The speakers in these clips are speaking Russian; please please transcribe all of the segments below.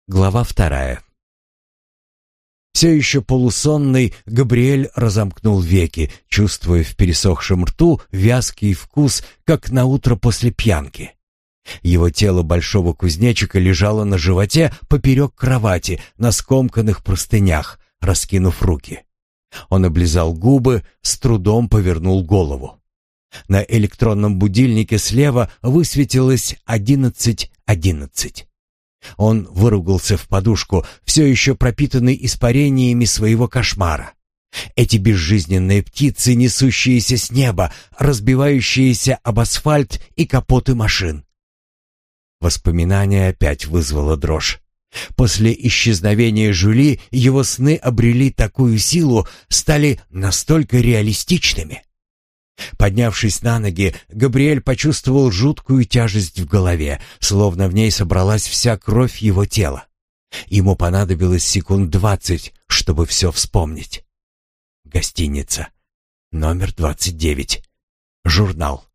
Глава 2. Все еще полусонный, Габриэль разомкнул веки, чувствуя в пересохшем рту вязкий вкус, как на утро после пьянки. Его тело большого кузнечика лежало на животе поперек кровати, на скомканных простынях, раскинув руки. Он облизал губы, с трудом повернул голову. На электронном будильнике слева высветилось 11:11. Он выругался в подушку, все еще пропитанный испарениями своего кошмара. Эти безжизненные птицы, несущиеся с неба, разбивающиеся об асфальт и капоты машин. Воспоминание опять вызвало дрожь. После исчезновения Жюли его сны обрели такую силу, стали настолько реалистичными. Поднявшись на ноги, Габриэль почувствовал жуткую тяжесть в голове, словно в ней собралась вся кровь его тела. Ему понадобилось секунд 20, чтобы все вспомнить. Гостиница. Номер 29. Журнал.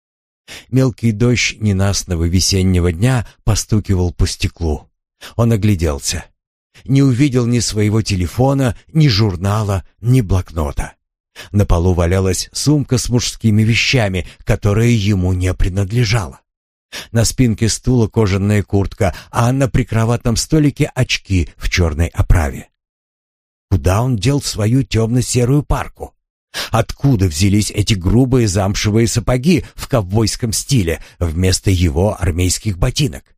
Мелкий дождь ненастного весеннего дня постукивал по стеклу. Он огляделся. Не увидел ни своего телефона, ни журнала, ни блокнота. На полу валялась сумка с мужскими вещами, которая ему не принадлежала. На спинке стула кожаная куртка, а на прикроватном столике очки в черной оправе. Куда он дел свою темно-серую парку? Откуда взялись эти грубые замшевые сапоги в ковбойском стиле вместо его армейских ботинок?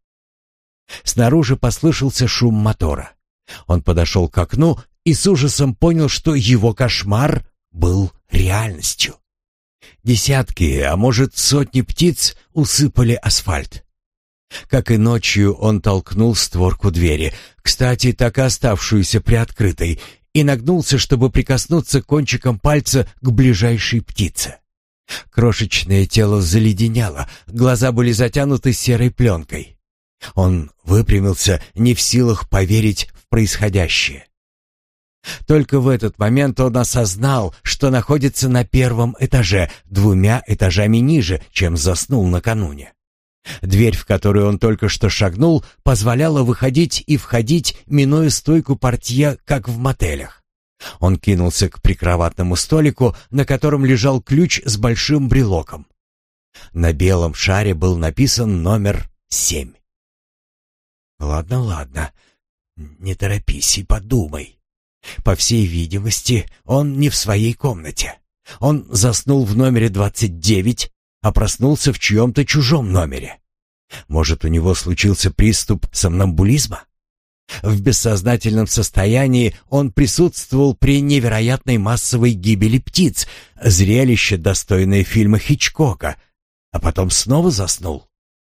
Снаружи послышался шум мотора. Он подошел к окну и с ужасом понял, что его кошмар был реальностью. Десятки, а может сотни птиц усыпали асфальт. Как и ночью, он толкнул створку двери, кстати, так и оставшуюся приоткрытой, и нагнулся, чтобы прикоснуться кончиком пальца к ближайшей птице. Крошечное тело заледенело, глаза были затянуты серой пленкой. Он выпрямился, не в силах поверить в происходящее. Только в этот момент он осознал, что находится на первом этаже, 2 этажами ниже, чем заснул накануне. Дверь, в которую он только что шагнул, позволяла выходить и входить, минуя стойку портье, как в мотелях. Он кинулся к прикроватному столику, на котором лежал ключ с большим брелоком. На белом шаре был написан номер 7. «Ладно, не торопись и подумай». По всей видимости, он не в своей комнате. Он заснул в номере 29, а проснулся в чьем-то чужом номере. Может, у него случился приступ сомнамбулизма? В бессознательном состоянии он присутствовал при невероятной массовой гибели птиц, зрелище, достойное фильма Хичкока, а потом снова заснул.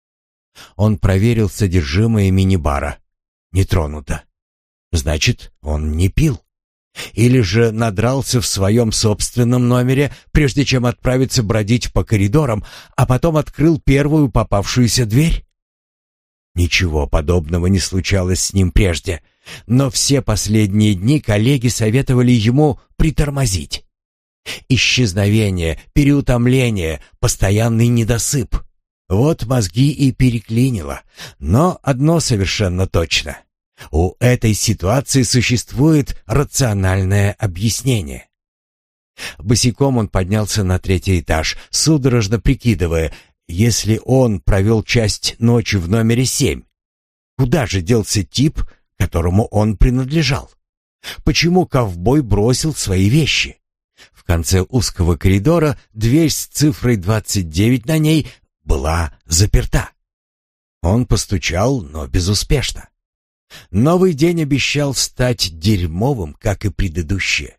Он проверил содержимое мини-бара. Не тронуто. Значит, он не пил. Или же надрался в своем собственном номере, прежде чем отправиться бродить по коридорам, а потом открыл первую попавшуюся дверь? Ничего подобного не случалось с ним прежде, но все последние дни коллеги советовали ему притормозить. Исчезновение, переутомление, постоянный недосып. Вот мозги и переклинило. Но одно совершенно точно. У этой ситуации существует рациональное объяснение. Босиком он поднялся на 3-й этаж, судорожно прикидывая, если он провел часть ночи в номере 7, куда же делся тип, которому он принадлежал? Почему ковбой бросил свои вещи? В конце узкого коридора дверь с цифрой 29 на ней была заперта. Он постучал, но безуспешно. Новый день обещал стать дерьмовым, как и предыдущие.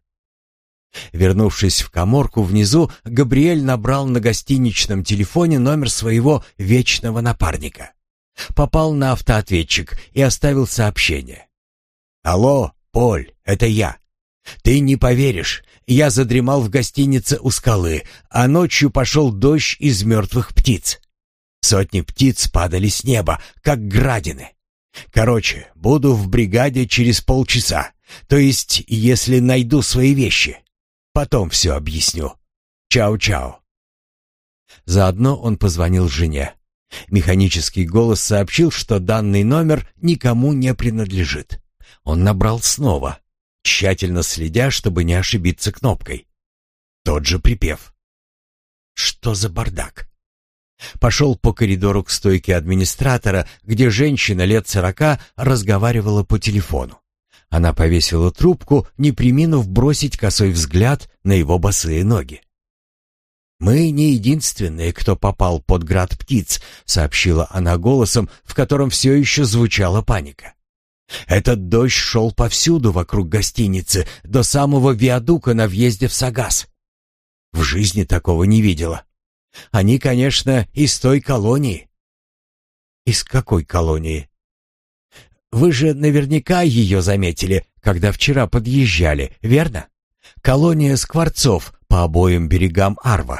Вернувшись в каморку внизу, Габриэль набрал на гостиничном телефоне номер своего вечного напарника. Попал на автоответчик и оставил сообщение. «Алло, Поль, это я. Ты не поверишь, я задремал в гостинице у скалы, а ночью пошел дождь из мертвых птиц. Сотни птиц падали с неба, как градины. Короче, буду в бригаде через полчаса, то есть, если найду свои вещи. Потом все объясню. Чао-чао». Заодно он позвонил жене. Механический голос сообщил, что данный номер никому не принадлежит. Он набрал снова, тщательно следя, чтобы не ошибиться кнопкой. Тот же припев. Что за бардак? Пошел по коридору к стойке администратора, где женщина лет 40 разговаривала по телефону. Она повесила трубку, не преминув бросить косой взгляд на его босые ноги. «Мы не единственные, кто попал под град птиц», — сообщила она голосом, в котором все еще звучала паника. «Этот дождь шел повсюду вокруг гостиницы, до самого виадука на въезде в Сагас. В жизни такого не видела. Они, конечно, из той колонии». «Из какой колонии?» «Вы же наверняка ее заметили, когда вчера подъезжали, верно? Колония скворцов по обоим берегам Арва».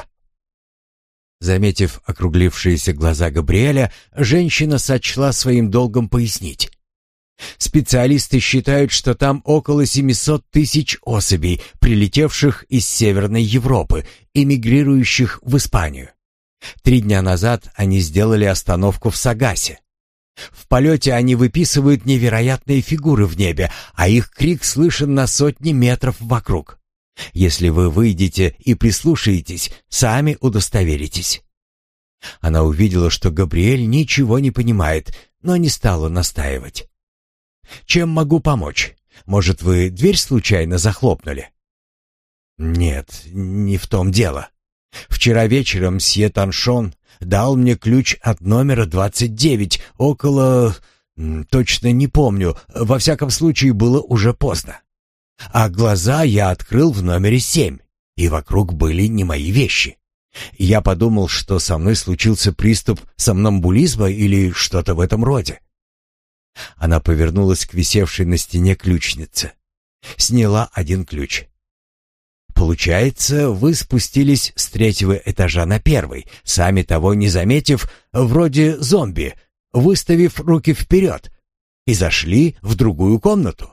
Заметив округлившиеся глаза Габриэля, женщина сочла своим долгом пояснить. Специалисты считают, что там около 700 тысяч особей, прилетевших из Северной Европы, эмигрирующих в Испанию. 3 дня назад они сделали остановку в Сагасе. В полете они выписывают невероятные фигуры в небе, а их крик слышен на сотни метров вокруг. Если вы выйдете и прислушаетесь, сами удостоверитесь». Она увидела, что Габриэль ничего не понимает, но не стала настаивать. «Чем могу помочь? Может, вы дверь случайно захлопнули?» «Нет, не в том дело. Вчера вечером мсье Таншон дал мне ключ от номера 29 около... точно не помню, во всяком случае было уже поздно. А глаза я открыл в номере 7, и вокруг были не мои вещи. Я подумал, что со мной случился приступ сомнамбулизма или что-то в этом роде». Она повернулась к висевшей на стене ключнице. Сняла один ключ. «Получается, вы спустились с 3-го этажа на 1-й, сами того не заметив, вроде зомби, выставив руки вперед, и зашли в другую комнату?»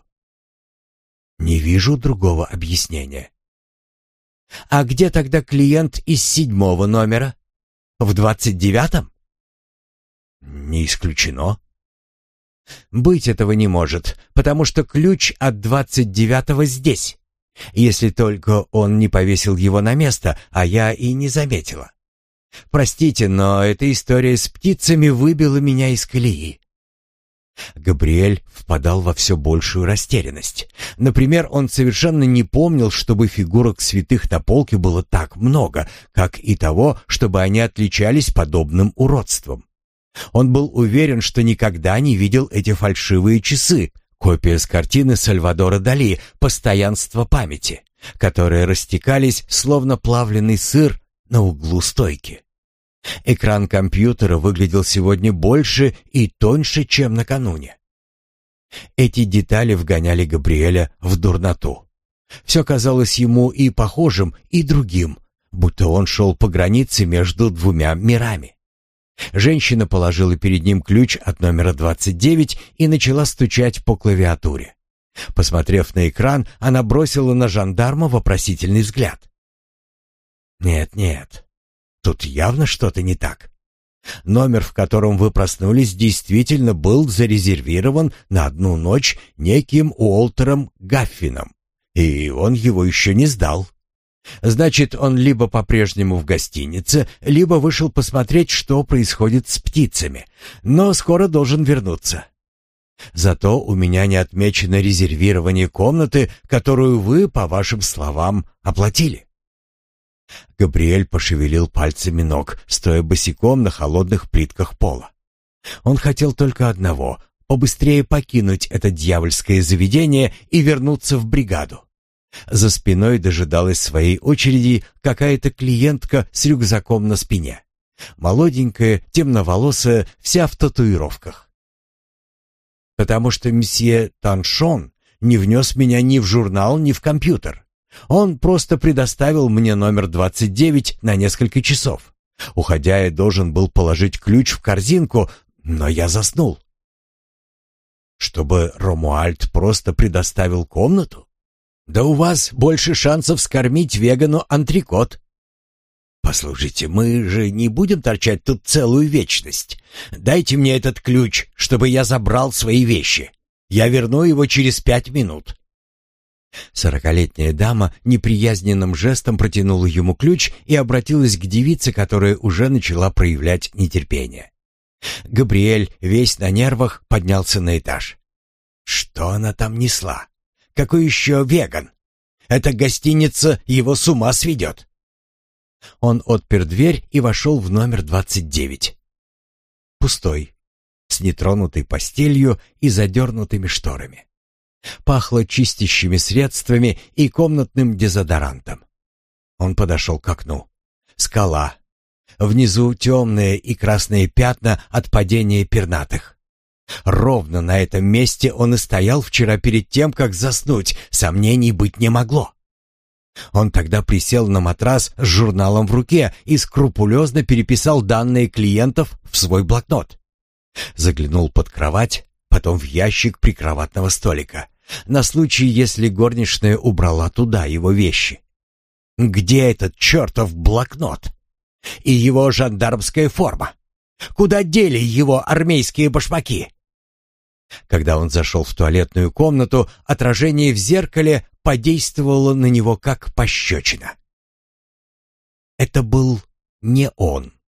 «Не вижу другого объяснения». «А где тогда клиент из 7-го номера? В 29-м?» «Не исключено». «Быть этого не может, потому что ключ от 29-го здесь. Если только он не повесил его на место, а я и не заметила. Простите, но эта история с птицами выбила меня из колеи». Габриэль впадал во все большую растерянность. Например, он совершенно не помнил, чтобы фигурок святых на полке было так много, как и того, чтобы они отличались подобным уродством. Он был уверен, что никогда не видел эти фальшивые часы, копия с картины Сальвадора Дали «Постоянство памяти», которые растекались, словно плавленый сыр, на углу стойки. Экран компьютера выглядел сегодня больше и тоньше, чем накануне. Эти детали вгоняли Габриэля в дурноту. Все казалось ему и похожим, и другим, будто он шел по границе между двумя мирами. Женщина положила перед ним ключ от номера 29 и начала стучать по клавиатуре. Посмотрев на экран, она бросила на жандарма вопросительный взгляд. «Нет, тут явно что-то не так. Номер, в котором вы проснулись, действительно был зарезервирован на 1 ночь неким Уолтером Гаффином, и он его еще не сдал. Значит, он либо по-прежнему в гостинице, либо вышел посмотреть, что происходит с птицами, но скоро должен вернуться. Зато у меня не отмечено резервирование комнаты, которую вы, по вашим словам, оплатили». Габриэль пошевелил пальцами ног, стоя босиком на холодных плитках пола. Он хотел только одного — побыстрее покинуть это дьявольское заведение и вернуться в бригаду. За спиной дожидалась своей очереди какая-то клиентка с рюкзаком на спине. Молоденькая, темноволосая, вся в татуировках. «Потому что месье Таншон не внес меня ни в журнал, ни в компьютер. Он просто предоставил мне номер 29 на несколько часов. Уходя, я должен был положить ключ в корзинку, но я заснул». «Чтобы Ромуальд просто предоставил комнату? Да у вас больше шансов скормить вегану антрикот». «Послушайте, мы же не будем торчать тут целую вечность. Дайте мне этот ключ, чтобы я забрал свои вещи. Я верну его через 5 минут». Сорокалетняя дама неприязненным жестом протянула ему ключ и обратилась к девице, которая уже начала проявлять нетерпение. Габриэль, весь на нервах, поднялся на этаж. Что она там несла? Какой еще веган? Эта гостиница его с ума сведет. Он отпер дверь и вошел в номер 29. Пустой, с нетронутой постелью и задернутыми шторами. Пахло чистящими средствами и комнатным дезодорантом. Он подошел к окну. Скала. Внизу темные и красные пятна от падения пернатых. Ровно на этом месте он и стоял вчера перед тем, как заснуть, сомнений быть не могло. Он тогда присел на матрас с журналом в руке и скрупулезно переписал данные клиентов в свой блокнот. Заглянул под кровать, потом в ящик прикроватного столика, на случай, если горничная убрала туда его вещи. Где этот чертов блокнот? И его жандармская форма? Куда дели его армейские башмаки? Когда он зашел в туалетную комнату, отражение в зеркале подействовало на него как пощечина. Это был не он.